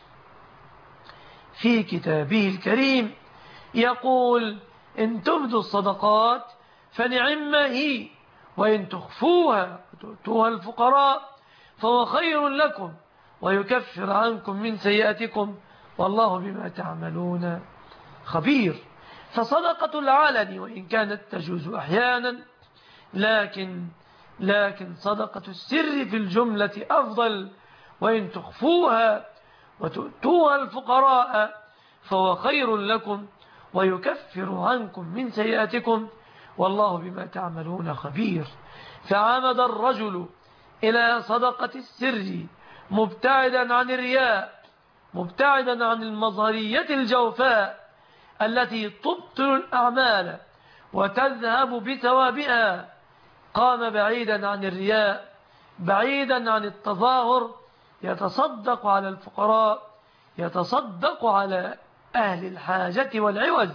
في كتابه الكريم، يقول: إن تبدوا الصدقات فنعما هي، وإن تخفوها وتؤتوها الفقراء فهو خير لكم ويكفر عنكم من سيئاتكم والله بما تعملون خبير. فصدقة العلن وإن كانت تجوز أحيانا، لكن لكن صدقة السر في الجملة أفضل، وإن تخفوها وتؤتوها الفقراء فهو خير لكم ويكفر عنكم من سيئاتكم والله بما تعملون خبير. فعمد الرجل إلى صدقة السر مبتعدا عن الرياء، مبتعدا عن المظهرية الجوفاء التي تبطل الأعمال وتذهب بثوابها. قام بعيدا عن الرياء، بعيدا عن التظاهر، يتصدق على الفقراء، يتصدق على أهل الحاجة والعوز.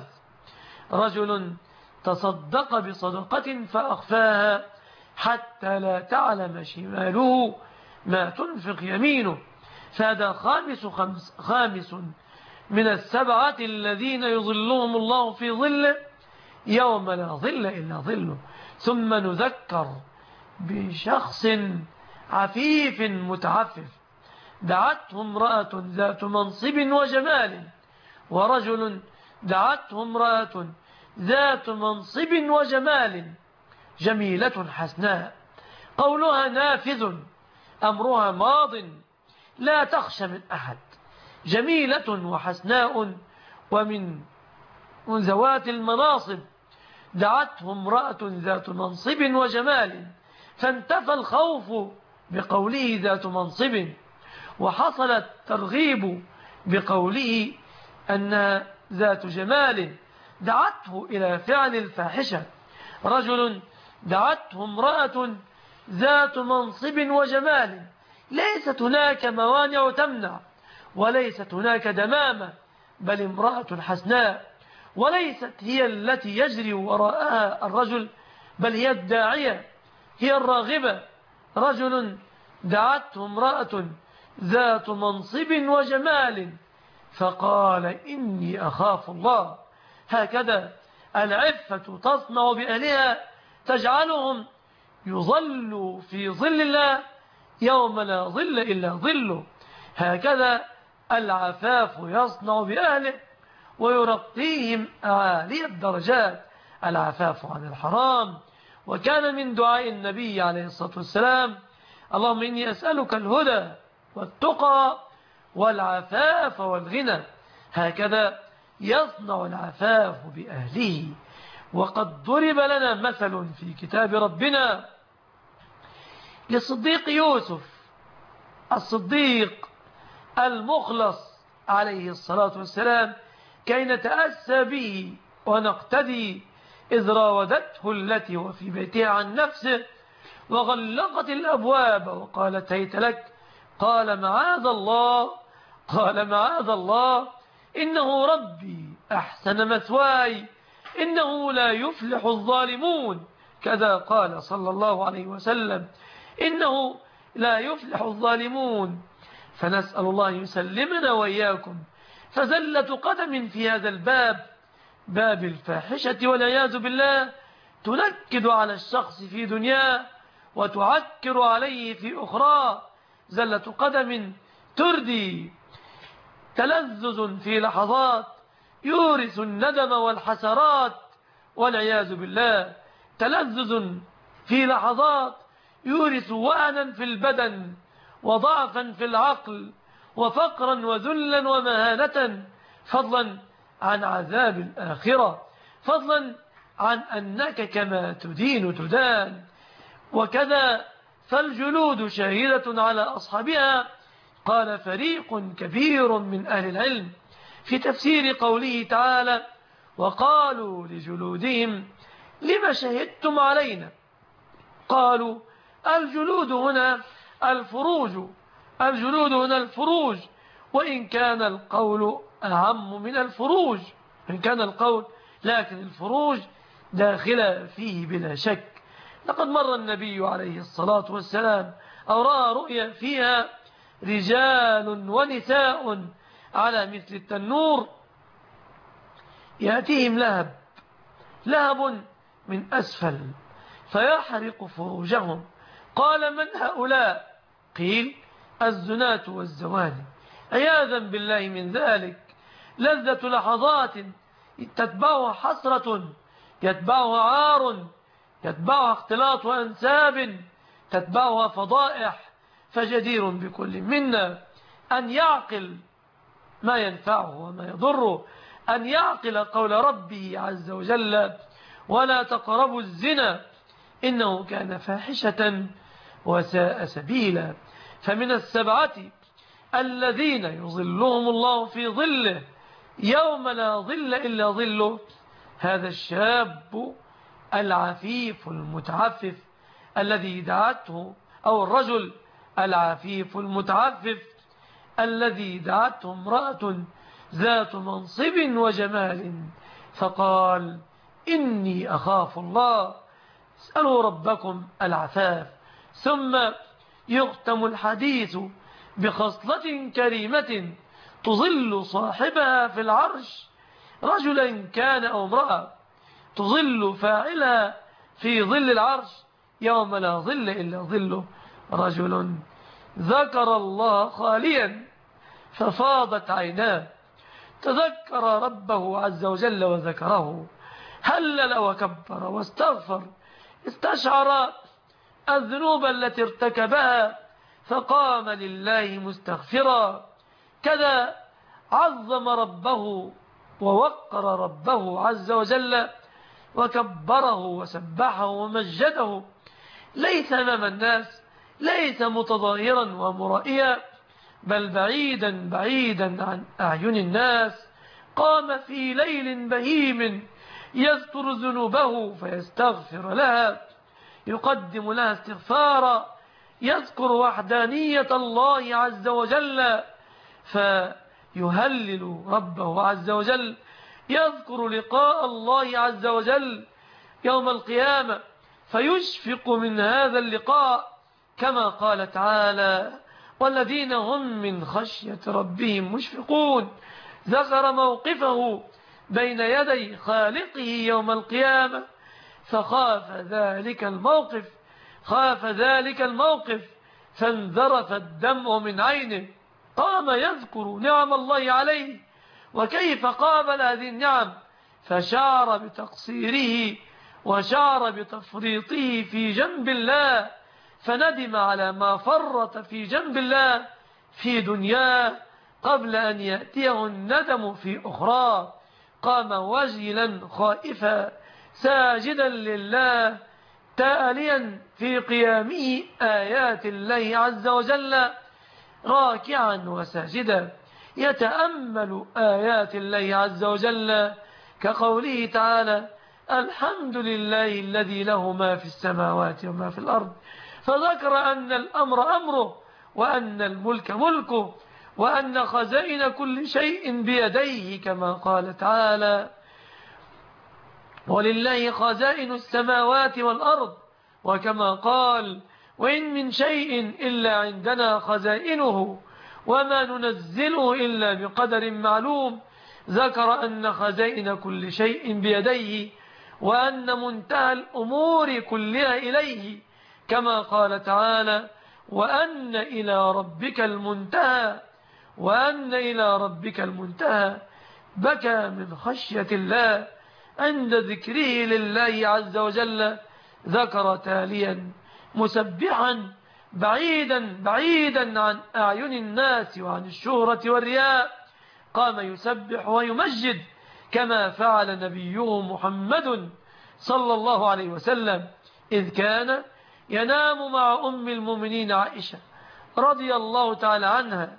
رجل تصدق بصدقة فأخفاها حتى لا تعلم شماله ما تنفق يمينه. فهذا خامس, خمس خامس من السبعة الذين يظلهم الله في ظله يوم لا ظل إلا ظله. ثم نذكر بشخص عفيف متعفف دعته امرأة ذات منصب وجمال، ورجل دعته امرأة ذات منصب وجمال جميلة حسناء، قولها نافذ أمرها ماض لا تخشى من أحد، جميلة وحسناء ومن من ذوات المناصب. دعته امرأة ذات منصب وجمال فانتفى الخوف بقوله ذات منصب، وحصل الترغيب بقوله أنها ذات جمال. دعته إلى فعل الفاحشة. رجل دعته امرأة ذات منصب وجمال، ليست هناك موانع تمنع، وليست هناك دمامة، بل امرأة حسناء، وليست هي التي يجري وراءها الرجل، بل هي الداعية، هي الراغبة. رجل دعته امرأة ذات منصب وجمال فقال إني أخاف الله. هكذا العفة تصنع بأهلها، تجعلهم يظلوا في ظل الله يوم لا ظل إلا ظله. هكذا العفاف يصنع بأهله ويرقيهم أعالي الدرجات، العفاف عن الحرام. وكان من دعاء النبي عليه الصلاة والسلام: اللهم إني أسألك الهدى والتقى والعفاف والغنى. هكذا يصنع العفاف بأهله. وقد ضرب لنا مثل في كتاب ربنا للصديق يوسف الصديق المخلص عليه الصلاة والسلام، كي نتأسى به ونقتدي، إذ راودته التي وفي بيتها عن نفسه وغلقت الأبواب وقالت هيت لك، قال معاذ الله قال معاذ الله إنه ربي أحسن مثواي إنه لا يفلح الظالمون. كذا قال صلى الله عليه وسلم: إنه لا يفلح الظالمون. فنسأل الله يسلمنا وإياكم. فزلة قدم في هذا الباب، باب الفاحشة والعياذ بالله، تنكد على الشخص في دنياه وتعكر عليه في أخرى. زلة قدم تردي، تلذذ في لحظات يورث الندم والحسرات والعياذ بالله، تلذذ في لحظات يورث وأنا في البدن وضعفا في العقل وفقرا وذلا ومهانة، فضلا عن عذاب الآخرة، فضلا عن أنك كما تدين تدان. وكذا فالجلود شهيدة على أصحابها. قال فريق كبير من أهل العلم في تفسير قوله تعالى: وقالوا لجلودهم لما شهدتم علينا؟ قالوا الجلود هنا الفروج الجلود هنا الفروج وإن كان القول أعم من الفروج، إن كان القول لكن الفروج داخلة فيه بلا شك. لقد مر النبي عليه الصلاة والسلام أو رأى رؤيا فيها رجال ونساء على مثل التنور، يأتيهم لهب لهب من أسفل فيحرق فروجهم. قال من هؤلاء؟ قيل الزناة والزواني، عياذا بالله من ذلك. لذة لحظات تتبعها حسرة، يتبعها عار، يتبعها اختلاط وأنساب، تتبعها فضائح. فجدير بكل منا أن يعقل ما ينفعه وما يضره، أن يعقل قول ربه عز وجل: ولا تقربوا الزنا إنه كان فاحشة وساء سبيلا. فمن السبعة الذين يظلهم الله في ظله يوم لا ظل إلا ظله هذا الشاب العفيف المتعفف الذي دعته، أو الرجل العفيف المتعفف الذي دعته امرأة ذات منصب وجمال فقال إني أخاف الله. اسألوا ربكم العفاف. ثم يختم الحديث بخصلة كريمة تظل صاحبها في العرش، رجلا كان أو امرأة، تظل فاعلها في ظل العرش يوم لا ظل إلا ظله. رجل ذكر الله خاليا ففاضت عيناه، تذكر ربه عز وجل وذكره، هلل وكبر واستغفر، استشعر الذنوب التي ارتكبها فقام لله مستغفرا. كذا عظم ربه ووقر ربه عز وجل وكبره وسبحه ومجده، ليس أمام الناس، ليس متظاهرا ومرائيا، بل بعيدا بعيدا عن أعين الناس. قام في ليل بهيم يذكر ذنوبه فيستغفر لها، يقدم لها استغفارا، يذكر وحدانية الله عز وجل فيهلل ربه عز وجل، يذكر لقاء الله عز وجل يوم القيامة فيشفق من هذا اللقاء، كما قال تعالى: والذين هم من خشية ربهم مشفقون. ذكر موقفه بين يدي خالقه يوم القيامة فخاف ذلك الموقف خاف ذلك الموقف فانذرف الدمع من عينه. قام يذكر نعم الله عليه وكيف قابل هذه النعم، فشعر بتقصيره وشعر بتفريطه في جنب الله، فندم على ما فرط في جنب الله في دنياه قبل أن يأتيه الندم في أخرى. قام وجلا خائفا ساجدا لله تاليا في قيامه آيات الله عز وجل، راكعا وساجدا يتأمل آيات الله عز وجل، كقوله تعالى: الحمد لله الذي له ما في السماوات وما في الأرض. فذكر أن الأمر أمره، وأن الملك ملكه، وأن خزائن كل شيء بيديه، كما قال تعالى: ولله خزائن السماوات والأرض. وكما قال: وإن من شيء إلا عندنا خزائنه وما ننزله إلا بقدر معلوم. ذكر أن خزائن كل شيء بيديه، وأن منتهى الأمور كلها إليه، كما قال تعالى: وأن إلى ربك المنتهى وأن إلى ربك المنتهى. بكى من خشية الله عند ذكره لله عز وجل. ذكر تاليا مسبحا بعيدا بعيدا عن أعين الناس وعن الشهرة والرياء، قام يسبح ويمجد كما فعل نبيه محمد صلى الله عليه وسلم، إذ كان ينام مع أم المؤمنين عائشة رضي الله تعالى عنها،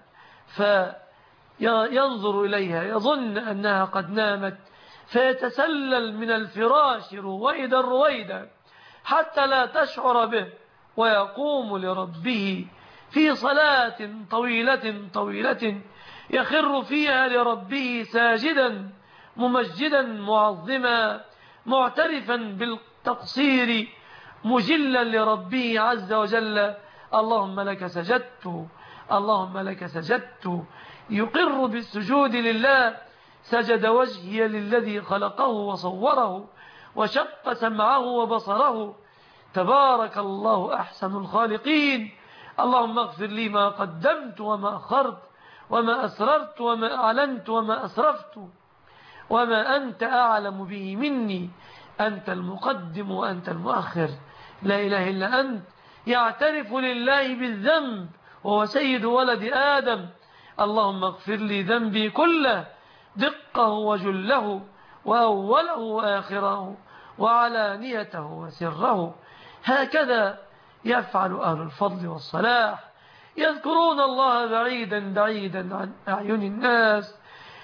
فينظر إليها يظن أنها قد نامت، فيتسلل من الفراش رويدا رويدا حتى لا تشعر به، ويقوم لربه في صلاة طويلة طويلة يخر فيها لربه ساجدا ممجدا معظما معترفا بالتقصير مجلا لربه عز وجل. اللهم لك سجدت اللهم لك سجدت يقر بالسجود لله. سجد وجهي للذي خلقه وصوره وشق سمعه وبصره، تبارك الله أحسن الخالقين. اللهم اغفر لي ما قدمت وما أخرت وما أسررت وما أعلنت وما أسرفت وما أنت أعلم به مني، أنت المقدم وأنت المؤخر، لا إله إلا أنت. يعترف لله بالذنب وهو سيد ولد آدم. اللهم اغفر لي ذنبي كله، دقه وجله وأوله وآخره وعلانيته وسره. هكذا يفعل أهل الفضل والصلاح، يذكرون الله بعيدا بعيدا عن أعين الناس،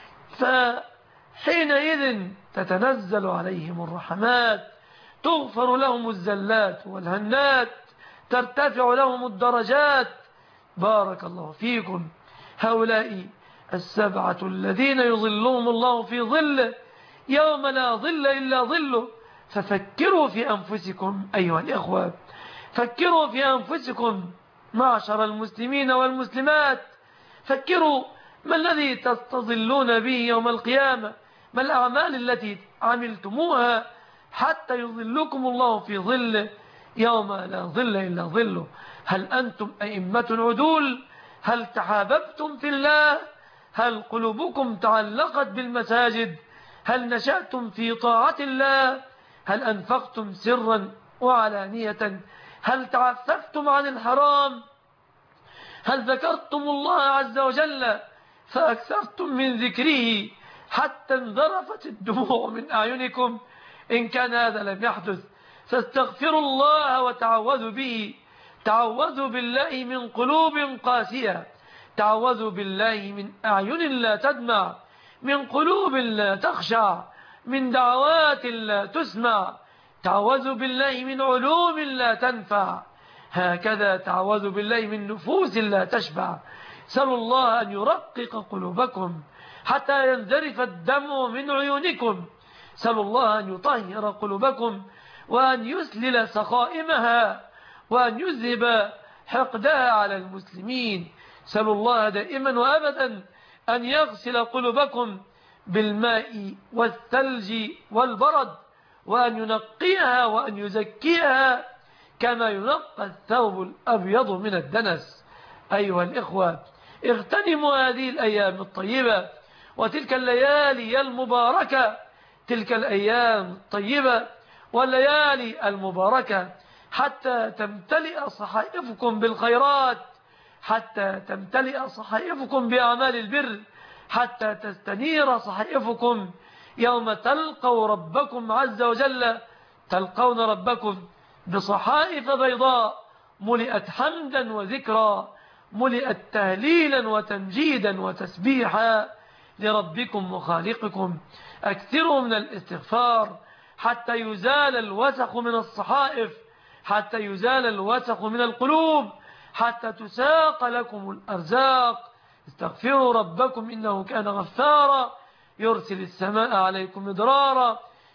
فحينئذ تتنزل عليهم الرحمات، تغفر لهم الزلات والهنات، ترتفع لهم الدرجات. بارك الله فيكم. هؤلاء السبعة الذين يظلهم الله في ظله يوم لا ظل إلا ظله. ففكروا في أنفسكم أيها الإخوة، فكروا في أنفسكم معشر المسلمين والمسلمات. فكروا ما الذي تستظلون به يوم القيامة، ما الأعمال التي عملتموها حتى يظلكم الله في ظله يوم لا ظل إلا ظله. هل أنتم أئمة عدول؟ هل تحاببتم في الله؟ هل قلوبكم تعلقت بالمساجد؟ هل نشأتم في طاعة الله؟ هل أنفقتم سرا وعلانية؟ هل تعففتم عن الحرام؟ هل ذكرتم الله عز وجل فأكثرتم من ذكره حتى انذرفت الدموع من أعينكم؟ إن كان هذا لم يحدث فاستغفروا الله وتعوذوا به. تعوذوا بالله من قلوب قاسية، تعوذوا بالله من أعين لا تدمع، من قلوب لا تخشع، من دعوات لا تسمع. تعوذوا بالله من علوم لا تنفع، هكذا تعوذوا بالله من نفوس لا تشبع. سألوا الله أن يرقق قلوبكم حتى ينذرف الدمع من عيونكم. سألوا الله أن يطهر قلوبكم وأن يسلل سخائمها وأن يذهب حقدها على المسلمين. سألوا الله دائما وأبدا أن يغسل قلوبكم بالماء والثلج والبرد، وأن ينقيها وأن يزكيها كما ينقى الثوب الأبيض من الدنس. أيها الإخوة، اغتنموا هذه الأيام الطيبة وتلك الليالي المباركة، تلك الأيام الطيبة والليالي المباركة حتى تمتلئ صحائفكم بالخيرات، حتى تمتلئ صحائفكم بأعمال البر، حتى تستنير صحائفكم يوم تلقوا ربكم عز وجل. تلقون ربكم بصحائف بيضاء ملئت حمدا وذكرا، ملئت تهليلا وتمجيدا وتسبيحا لربكم وخالقكم. أكثروا من الاستغفار حتى يزال الوسخ من الصحائف، حتى يزال الوسخ من القلوب، حتى تساق لكم الأرزاق. استغفروا ربكم إنه كان غفارا، يرسل السماء عليكم مدرارا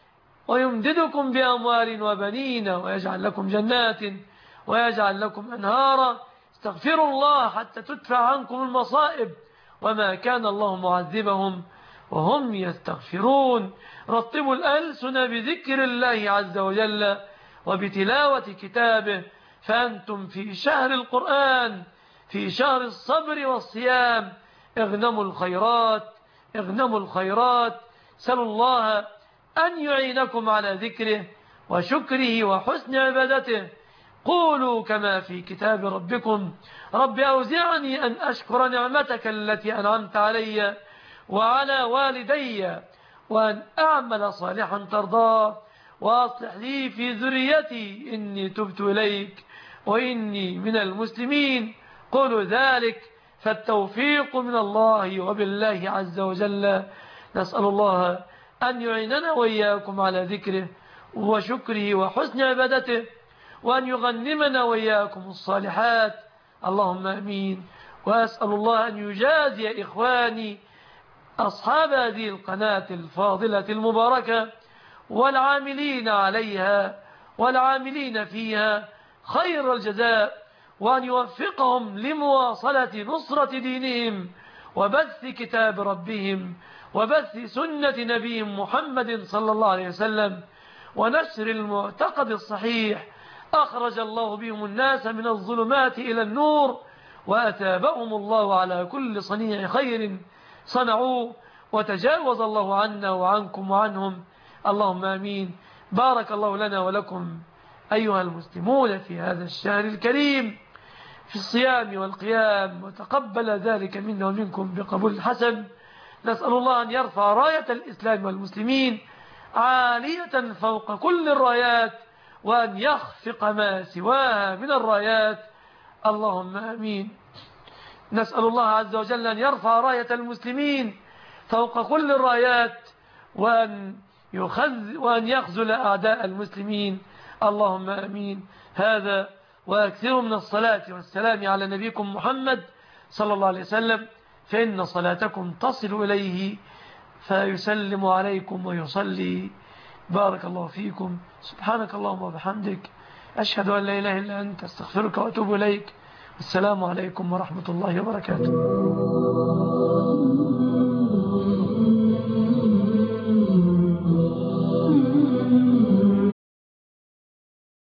ويمددكم بأموال وبنين ويجعل لكم جنات ويجعل لكم أنهارا. استغفروا الله حتى تدفع عنكم المصائب، وما كان الله معذبهم وهم يستغفرون. رطبوا الألسن بذكر الله عز وجل وبتلاوة كتابه، فأنتم في شهر القرآن، في شهر الصبر والصيام. اغنموا الخيرات، اغنموا الخيرات. سلوا الله أن يعينكم على ذكره وشكره وحسن عبادته. قولوا كما في كتاب ربكم: رب أوزعني أن أشكر نعمتك التي أنعمت علي وعلى والدي، وأن أعمل صالحا ترضاه، وأصلح لي في ذريتي إني تبت إليك وإني من المسلمين. قولوا ذلك، فالتوفيق من الله وبالله عز وجل. نسأل الله أن يعيننا وإياكم على ذكره وشكره وحسن عبادته، وأن يغنمنا وإياكم الصالحات. اللهم أمين. وأسأل الله أن يجازي إخواني أصحاب هذه القناة الفاضلة المباركة والعاملين عليها والعاملين فيها خير الجزاء، وأن يوفقهم لمواصلة نصرة دينهم وبث كتاب ربهم وبث سنة نبيهم محمد صلى الله عليه وسلم ونشر المعتقد الصحيح. أخرج الله بهم الناس من الظلمات إلى النور، وأتابهم الله على كل صنيع خير صنعوا، وتجاوز الله عنا وعنكم وعنهم. اللهم آمين. بارك الله لنا ولكم أيها المسلمون في هذا الشهر الكريم في الصيام والقيام، وتقبل ذلك منا ومنكم بقبول حسن. نسأل الله أن يرفع راية الإسلام والمسلمين عالية فوق كل الرايات، وأن يخفق ما سواها من الرايات. اللهم آمين. نسأل الله عز وجل أن يرفع راية المسلمين فوق كل الرايات، وأن يخذ وأن يخذل أعداء المسلمين. اللهم آمين. هذا وأكثروا من الصلاة والسلام على نبيكم محمد صلى الله عليه وسلم، فإن صلاتكم تصل إليه فيسلم عليكم ويصلي. بارك الله فيكم. سبحانك اللهم وبحمدك، أشهد أن لا إله إلا أنت، استغفرك وأتوب إليك. السلام عليكم ورحمة الله وبركاته.